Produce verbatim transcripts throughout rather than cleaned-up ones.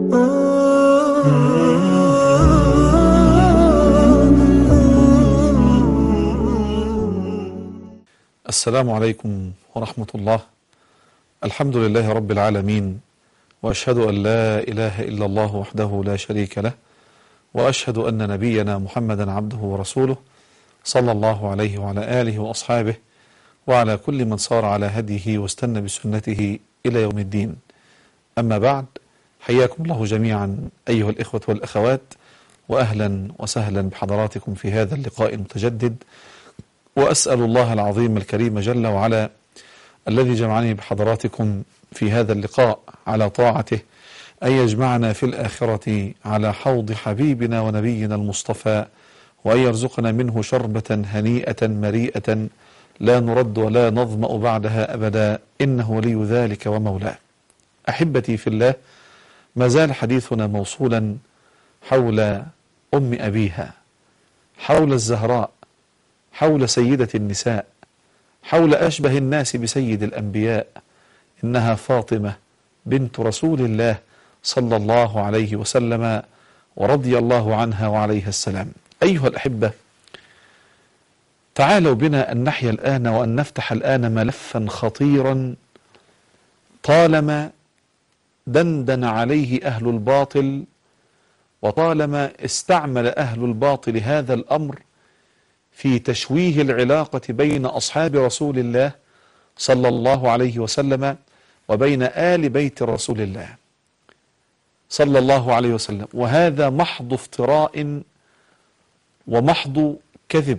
السلام عليكم ورحمة الله. الحمد لله رب العالمين، وأشهد أن لا إله إلا الله وحده لا شريك له، وأشهد أن نبينا محمدا عبده ورسوله صلى الله عليه وعلى آله وأصحابه وعلى كل من صار على هديه واستنى بسنته إلى يوم الدين. أما بعد، حياكم الله جميعا أيها الإخوة والأخوات، وأهلا وسهلا بحضراتكم في هذا اللقاء المتجدد، وأسأل الله العظيم الكريم جل وعلا الذي جمعني بحضراتكم في هذا اللقاء على طاعته أن يجمعنا في الآخرة على حوض حبيبنا ونبينا المصطفى، وأن يرزقنا منه شربة هنيئة مريئة لا نرد ولا نظمأ بعدها أبدا، إنه ولي ذلك ومولاه. أحبتي في الله، ما زال حديثنا موصولا حول أم أبيها، حول الزهراء، حول سيدة النساء، حول أشبه الناس بسيد الأنبياء، إنها فاطمة بنت رسول الله صلى الله عليه وسلم ورضي الله عنها وعليها السلام. أيها الأحبة، تعالوا بنا أن نحيا الآن وأن نفتح الآن ملفا خطيرا طالما دندن عليه أهل الباطل، وطالما استعمل أهل الباطل هذا الأمر في تشويه العلاقة بين أصحاب رسول الله صلى الله عليه وسلم وبين آل بيت رسول الله صلى الله عليه وسلم، وهذا محض افتراء ومحض كذب.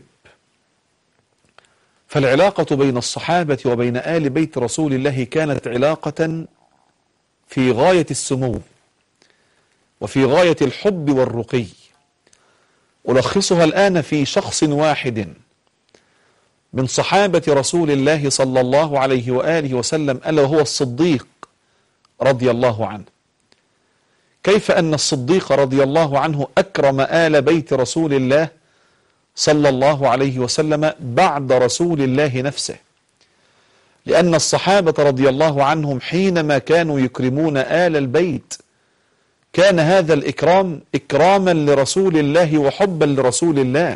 فالعلاقة بين الصحابة وبين آل بيت رسول الله كانت علاقة في غاية السمو وفي غاية الحب والرقي. ألخصها الآن في شخص واحد من صحابة رسول الله صلى الله عليه وآله وسلم، ألا وهو الصديق رضي الله عنه. كيف أن الصديق رضي الله عنه أكرم آل بيت رسول الله صلى الله عليه وسلم بعد رسول الله نفسه، لأن الصحابة رضي الله عنهم حينما كانوا يكرمون آل البيت كان هذا الإكرام إكراما لرسول الله وحبا لرسول الله.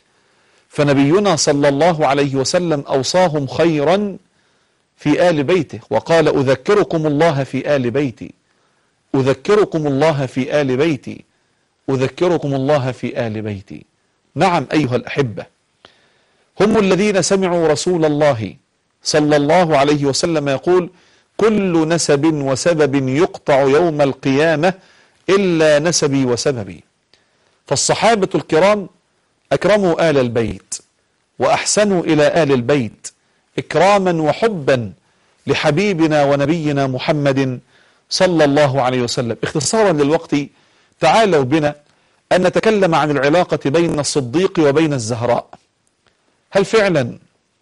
فنبينا صلى الله عليه وسلم أوصاهم خيرا في آل بيته، وقال: أذكركم الله في آل بيتي، أذكركم الله في آل بيتي، أذكركم الله في آل بيتي. نعم أيها الأحبة، هم الذين سمعوا رسول الله صلى الله عليه وسلم يقول: كل نسب وسبب يقطع يوم القيامة إلا نسبي وسببي. فالصحابة الكرام أكرموا آل البيت وأحسنوا إلى آل البيت إكراما وحبا لحبيبنا ونبينا محمد صلى الله عليه وسلم. اختصارا للوقت، تعالوا بنا أن نتكلم عن العلاقة بين الصديق وبين الزهراء. هل فعلا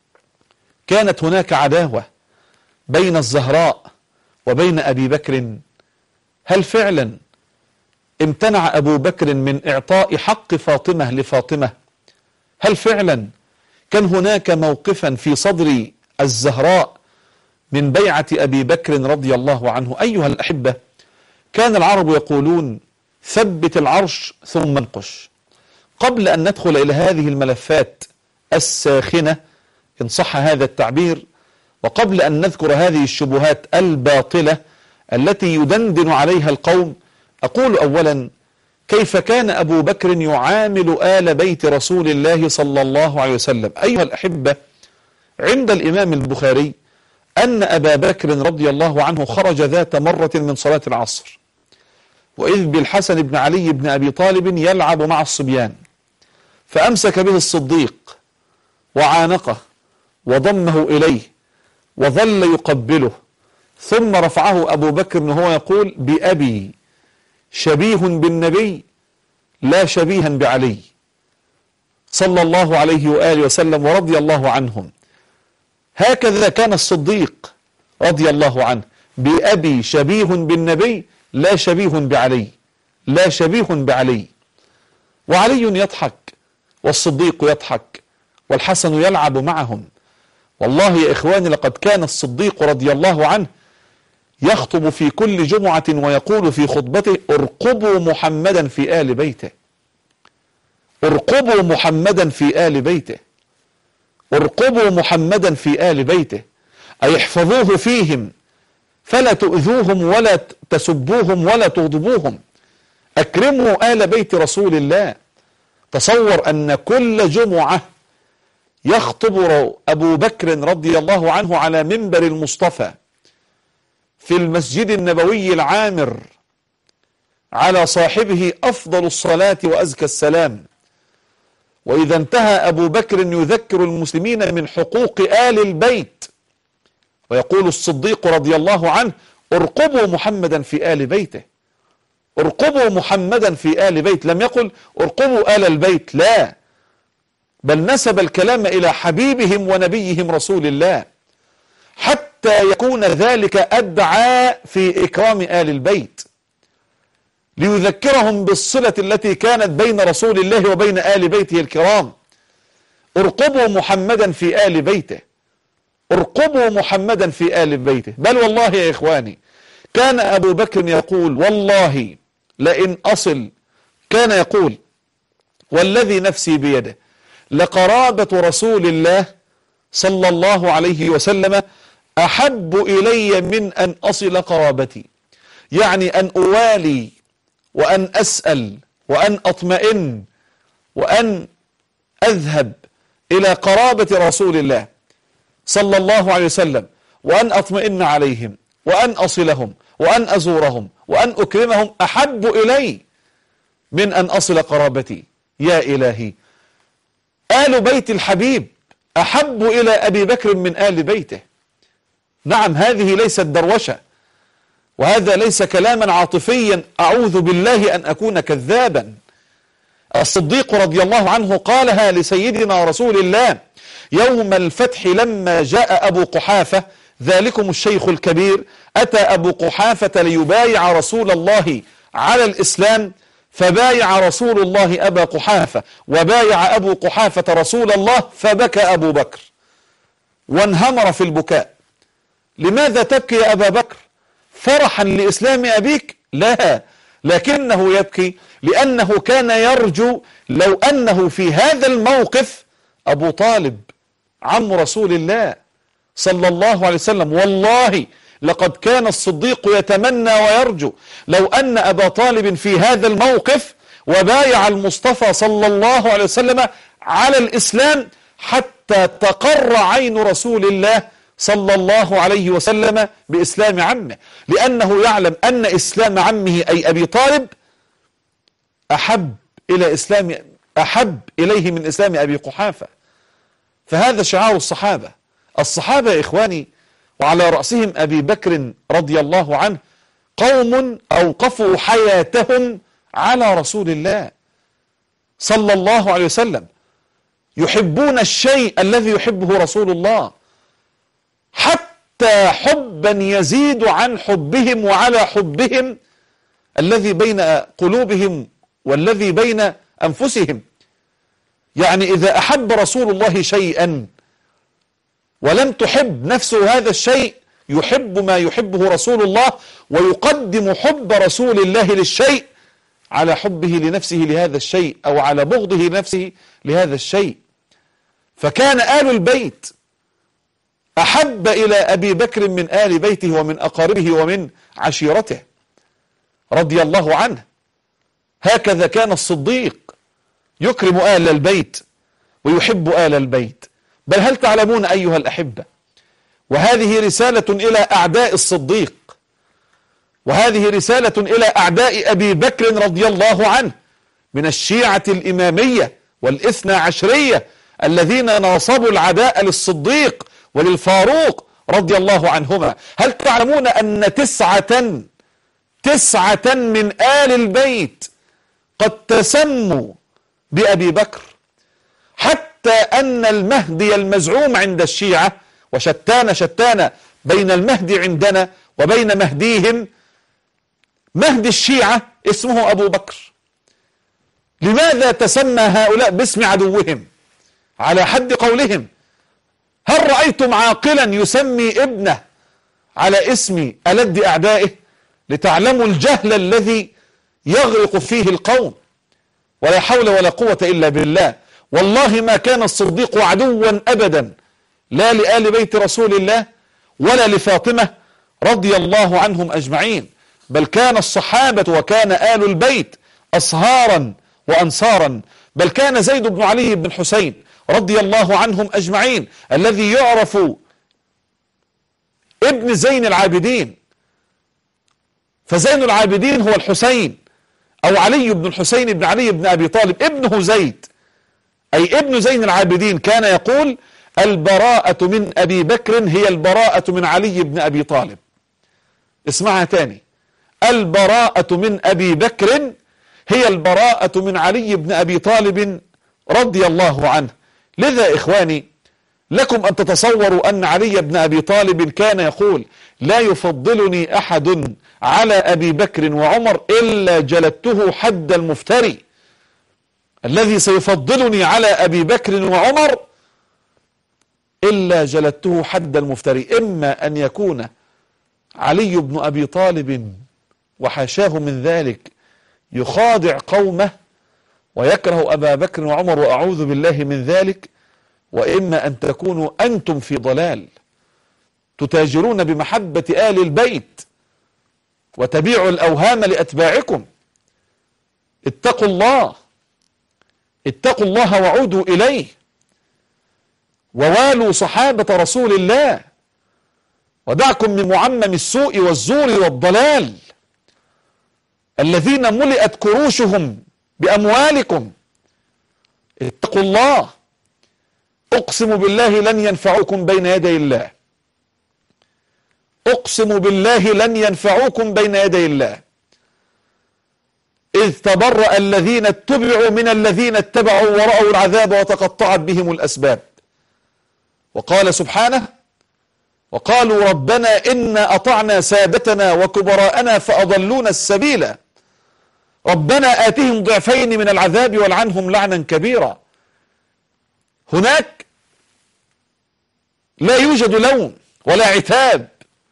كانت هناك عداوة بين الزهراء وبين أبي بكر؟ هل فعلا امتنع أبو بكر من إعطاء حق فاطمة لفاطمة؟ هل فعلا كان هناك موقفا في صدر الزهراء من بيعة أبي بكر رضي الله عنه؟ أيها الأحبة، كان العرب يقولون: ثبت العرش ثم انقش. قبل أن ندخل إلى هذه الملفات الساخنة إن صح هذا التعبير، وقبل أن نذكر هذه الشبهات الباطلة التي يدندن عليها القوم، أقول أولا: كيف كان أبو بكر يعامل آل بيت رسول الله صلى الله عليه وسلم؟ أيها الأحبة، عند الإمام البخاري أن أبا بكر رضي الله عنه خرج ذات مرة من صلاة العصر، وإذ بالحسن بن علي بن أبي طالب يلعب مع الصبيان، فأمسك به الصديق وعانقه وضمه إليه وظل يقبله، ثم رفعه أبو بكر وهو يقول: بأبي شبيه بالنبي لا شبيها بعلي صلى الله عليه وآله وسلم ورضي الله عنهم. هكذا كان الصديق رضي الله عنه: بأبي شبيه بالنبي لا شبيه بعلي، لا شبيه بعلي. وعلي يضحك والصديق يضحك والحسن يلعب معهم. والله يا إخواني، لقد كان الصديق رضي الله عنه يخطب في كل جمعة ويقول في خطبته: ارقبوا محمدا في آل بيته، ارقبوا محمدا في آل بيته، ارقبوا محمدا في آل بيته، أي احفظوه فيهم فلا تؤذوهم ولا تسبوهم ولا تغضبوهم، أكرموا آل بيت رسول الله. تصور أن كل جمعة يخطب أبو بكر رضي الله عنه على منبر المصطفى في المسجد النبوي العامر على صاحبه أفضل الصلاة وأزكى السلام، وإذا انتهى أبو بكر يذكر المسلمين من حقوق آل البيت، ويقول الصديق رضي الله عنه: ارقبوا محمدا في آل بيته، ارقبوا محمدا في آل بيت. لم يقل ارقبوا آل البيت، لا، بل نسب الكلام إلى حبيبهم ونبيهم رسول الله، حتى يكون ذلك أدعى في إكرام آل البيت، ليذكرهم بالصلة التي كانت بين رسول الله وبين آل بيته الكرام. ارقبوا محمدا في آل بيته، ارقبوا محمدا في آل بيته. بل والله يا إخواني، كان أبو بكر يقول: والله لئن أصل، كان يقول: والذي نفسي بيده لقرابة رسول الله صلى الله عليه وسلم أحب إلي من أن أصل قرابتي، يعني أن أوالي وأن أسأل وأن أطمئن وأن أذهب إلى قرابة رسول الله صلى الله عليه وسلم، وأن أطمئن عليهم وأن أصلهم وأن أزورهم وأن أكرمهم، أحب إلي من أن أصل قرابتي. يا إلهي، آل بيت الحبيب أحب إلى أبي بكر من آل بيته. نعم، هذه ليست دروشة، وهذا ليس كلاما عاطفيا أعوذ بالله أن أكون كذابا. الصديق رضي الله عنه قالها لسيدنا رسول الله يوم الفتح لما جاء أبو قحافة، ذلكم الشيخ الكبير، أتى أبو قحافة ليبايع رسول الله على الإسلام، فبايع رسول الله أبا قحافة، وبايع أبو قحافة رسول الله، فبكى أبو بكر وانهمر في البكاء. لماذا تبكي يا أبا بكر؟ فرحا لإسلام أبيك؟ لا، لكنه يبكي لأنه كان يرجو لو أنه في هذا الموقف أبو طالب عم رسول الله صلى الله عليه وسلم. والله لقد كان الصديق يتمنى ويرجو لو أن أبا طالب في هذا الموقف وبايع المصطفى صلى الله عليه وسلم على الإسلام حتى تقر عين رسول الله صلى الله عليه وسلم بإسلام عمه، لأنه يعلم أن إسلام عمه أي أبي طالب أحب إلى إسلام أحب إليه من إسلام أبي قحافة. فهذا شعار الصحابة. الصحابة يا إخواني، وعلى رأسهم أبي بكر رضي الله عنه، قوم أوقفوا حياتهم على رسول الله صلى الله عليه وسلم، يحبون الشيء الذي يحبه رسول الله، حتى حبا يزيد عن حبهم وعلى حبهم الذي بين قلوبهم والذي بين أنفسهم. يعني إذا أحب رسول الله شيئا ولم تحب نفسه هذا الشيء، يحب ما يحبه رسول الله، ويقدم حب رسول الله للشيء على حبه لنفسه لهذا الشيء، أو على بغضه لنفسه لهذا الشيء. فكان آل البيت أحب إلى أبي بكر من آل بيته ومن أقاربه ومن عشيرته رضي الله عنه. هكذا كان الصديق يكرم آل البيت ويحب آل البيت. بل هل تعلمون أيها الأحبة، وهذه رسالة إلى أعداء الصديق، وهذه رسالة إلى أعداء أبي بكر رضي الله عنه من الشيعة الإمامية والإثنى عشرية الذين ناصبوا العداء للصديق وللفاروق رضي الله عنهما. هل تعلمون أن تسعة تسعة من آل البيت قد تسموا بأبي بكر، حتى أن المهدي المزعوم عند الشيعة، وشتان شتان بين المهدي عندنا وبين مهديهم، مهدي الشيعة اسمه أبو بكر. لماذا تسمى هؤلاء باسم عدوهم على حد قولهم؟ هل رأيتم عاقلا يسمي ابنه على اسم ألد أعدائه لتعلموا الجهل الذي يغرق فيه القوم. ولا حول ولا قوة إلا بالله. والله ما كان الصديق عدوا أبدا لا لآل بيت رسول الله ولا لفاطمة رضي الله عنهم أجمعين، بل كان الصحابة وكان آل البيت أصهارا وأنصارا. بل كان زيد بن علي بن حسين رضي الله عنهم أجمعين الذي يعرف ابن زين العابدين، فزين العابدين هو الحسين أو علي بن الحسين بن علي بن أبي طالب ابنه زيد، أي ابن زين العابدين، كان يقول البراءة من أبي بكر هي البراءة من علي بن أبي طالب. اسمعها تاني، البراءة من أبي بكر هي البراءة من علي بن أبي طالب رضي الله عنه. لذا إخواني لكم أن تتصوروا أن علي بن أبي طالب كان يقول لا يفضلني أحد على أبي بكر وعمر إلا جلدته حد المفتري. الذي سيفضلني على أبي بكر وعمر إلا جلدته حد المفتري. إما أن يكون علي بن أبي طالب وحاشاه من ذلك يخادع قومه ويكره أبا بكر وعمر وأعوذ بالله من ذلك، وإما أن تكونوا أنتم في ضلال تتاجرون بمحبة آل البيت وتبيعوا الأوهام لأتباعكم. اتقوا الله، اتقوا الله وعودوا إليه، ووالوا صحابة رسول الله، ودعكم من معمم السوء والزور والضلال الذين ملئت كروشهم بأموالكم. اتقوا الله. أقسم بالله لن ينفعوكم بين يدي الله، أقسم بالله لن ينفعوكم بين يدي الله، إذ تبرأ الذين اتبعوا من الذين اتبعوا ورأوا العذاب وتقطعت بهم الأسباب. وقال سبحانه وقالوا ربنا إنا أطعنا سادتنا وكبراءنا فأضلونا السبيل ربنا آتهم ضعفين من العذاب والعنهم لعنا كبيرا. هناك لا يوجد لوم ولا عتاب،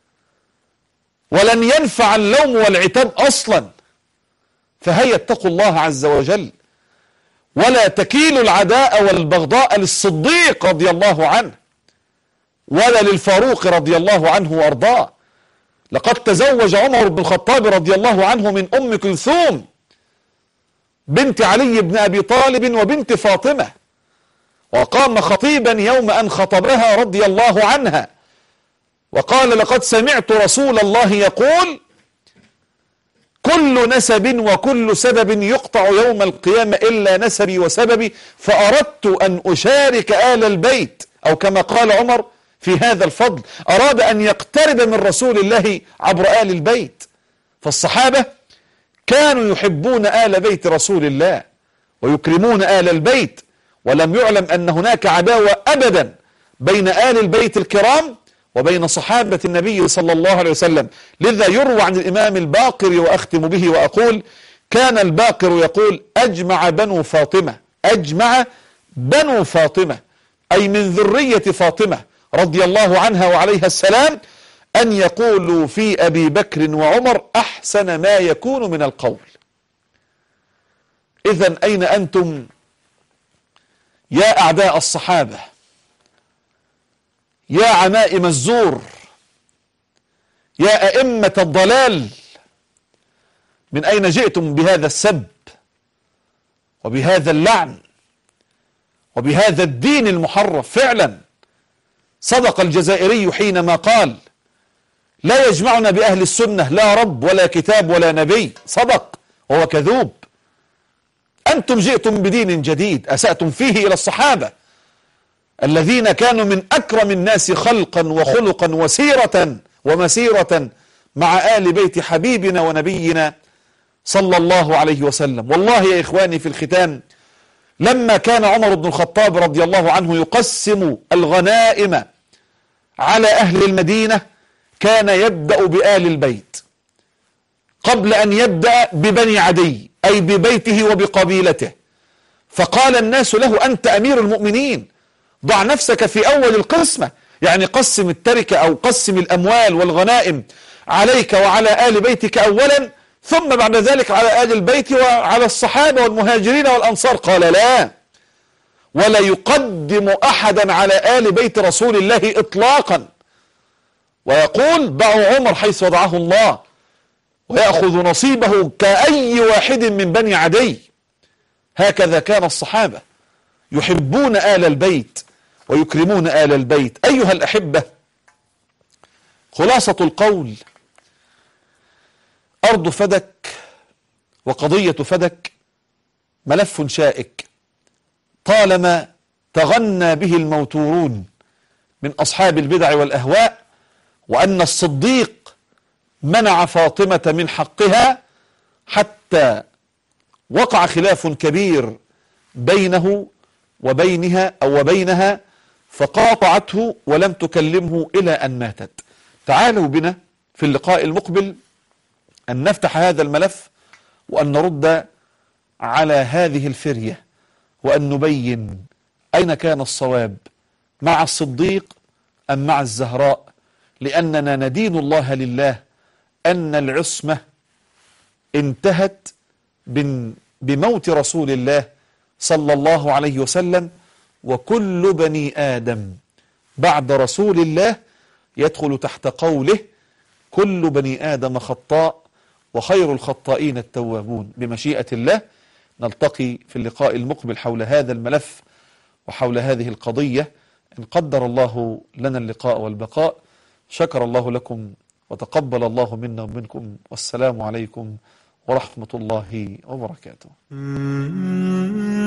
ولن ينفع اللوم والعتاب أصلا. فهيا اتقوا الله عز وجل، ولا تكيلوا العداء والبغضاء للصديق رضي الله عنه ولا للفاروق رضي الله عنه وأرضاه. لقد تزوج عمر بن الخطاب رضي الله عنه من أم كلثوم بنت علي بن أبي طالب وبنت فاطمة، وقام خطيبا يوم أن خطبها رضي الله عنها وقال لقد سمعت رسول الله يقول كل نسب وكل سبب يقطع يوم القيامة إلا نسبي وسببي، فأردت أن أشارك آل البيت، أو كما قال عمر في هذا الفضل، أراد أن يقترب من رسول الله عبر آل البيت. فالصحابة كانوا يحبون آل بيت رسول الله ويكرمون آل البيت، ولم يعلم أن هناك عداوة أبدا بين آل البيت الكرام وبين صحابة النبي صلى الله عليه وسلم. لذا يروى عن الإمام الباقر وأختم به وأقول كان الباقر يقول أجمع بنو فاطمة، أجمع بنو فاطمة أي من ذرية فاطمة رضي الله عنها وعليها السلام أن يقولوا في أبي بكر وعمر أحسن ما يكون من القول. إذن أين أنتم يا أعداء الصحابة، يا عمائم الزور، يا أئمة الضلال؟ من أين جئتم بهذا السب وبهذا اللعن وبهذا الدين المحرف؟ فعلا صدق الجزائري حينما قال لا يجمعنا بأهل السنة لا رب ولا كتاب ولا نبي. صدق وهو كذوب. أنتم جئتم بدين جديد أسأتم فيه إلى الصحابة الذين كانوا من أكرم الناس خلقا وخلقا وسيرة ومسيرة مع آل بيت حبيبنا ونبينا صلى الله عليه وسلم. والله يا إخواني في الختام، لما كان عمر بن الخطاب رضي الله عنه يقسم الغنائم على أهل المدينة كان يبدأ بآل البيت قبل أن يبدأ ببني عدي، أي ببيته وبقبيلته. فقال الناس له أنت أمير المؤمنين، ضع نفسك في أول القسمة، يعني قسم التركة أو قسم الأموال والغنائم عليك وعلى آل بيتك أولا، ثم بعد ذلك على آل البيت وعلى الصحابة والمهاجرين والأنصار. قال لا، ولا يقدم أحدا على آل بيت رسول الله إطلاقا، ويقول ضعوا عمر حيث وضعه الله، ويأخذ نصيبه كأي واحد من بني عدي. هكذا كان الصحابة يحبون آل البيت ويكرمون آل البيت. أيها الأحبة، خلاصة القول: أرض فدك وقضية فدك ملف شائك طالما تغنى به الموتورون من أصحاب البدع والأهواء، وأن الصديق منع فاطمة من حقها حتى وقع خلاف كبير بينه وبينها أو وبينها، فقاطعته ولم تكلمه إلى أن ماتت. تعالوا بنا في اللقاء المقبل أن نفتح هذا الملف، وأن نرد على هذه الفرية، وأن نبين أين كان الصواب، مع الصديق أم مع الزهراء، لأننا ندين الله لله أن العصمة انتهت بموت رسول الله صلى الله عليه وسلم، وكل بني آدم بعد رسول الله يدخل تحت قوله: كل بني آدم خطاء وخير الخطائين التوابون. بمشيئة الله نلتقي في اللقاء المقبل حول هذا الملف وحول هذه القضية، إن قدر الله لنا اللقاء والبقاء. شكر الله لكم وتقبل الله منا ومنكم، والسلام عليكم ورحمة الله وبركاته.